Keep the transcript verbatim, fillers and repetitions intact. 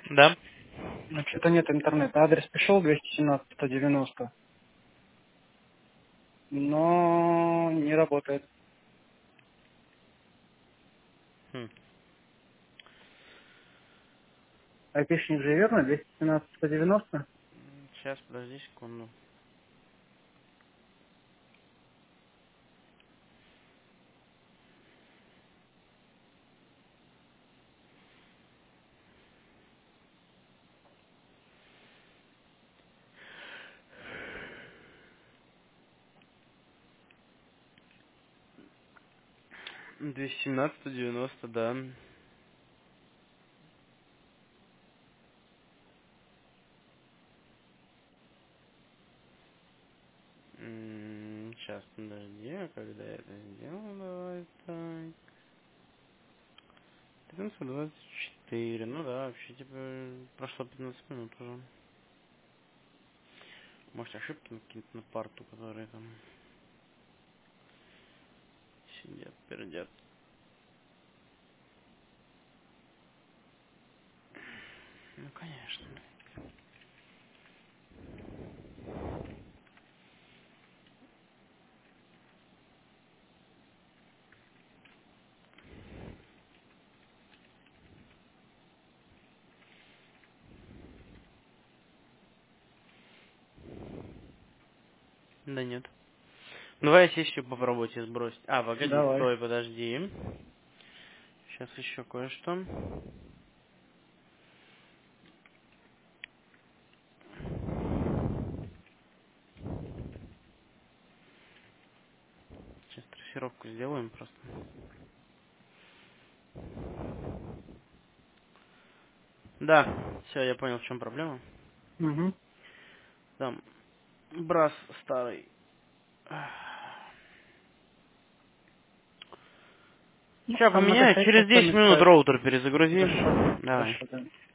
Да? Ну, что-то нет интернета. Адрес пришел двести семнадцать сто девяносто, но не работает. Хм. Айпишник же верно? двести семнадцать сто девяносто? Сейчас, подожди секунду. двести семнадцать сто девяносто, да. М, Сейчас, подожди, а когда я это сделал, давай так. тринадцать двадцать четыре, ну да, вообще, типа, прошло пятнадцать минут уже. Может, ошибки на какие-то на парту, которые там сидят, пердят. Ну, конечно. Да нет. Давай сессию попробуйте сбросить. А, погоди, Давай. стой, подожди. Сейчас еще кое-что. Сейчас трассировку сделаем просто. Да, все, я понял, в чем проблема. Угу. Там брас старый. Ну, Сейчас там поменяю, многоходовка через кто десять минут мешает. роутер перезагрузи. Хорошо. Давай. Хорошо, да.